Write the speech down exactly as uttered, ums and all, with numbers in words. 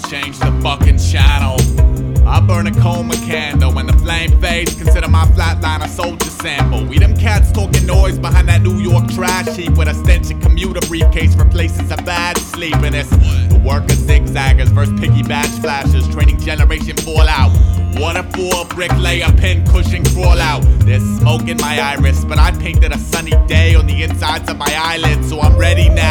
change the fucking channel. I burn a coma candle. When the flame fades, consider my flatline a soldier sample. We them cats talking noise behind that New York trash heap, with a stench and commuter briefcase replaces a bad sleep. And it's the work of zigzaggers versus piggyback flashes, training generation fallout. Water for a bricklayer, pin cushion crawl out. There's smoke in my iris, but I painted a sunny day on the insides of my eyelids, so I'm ready now.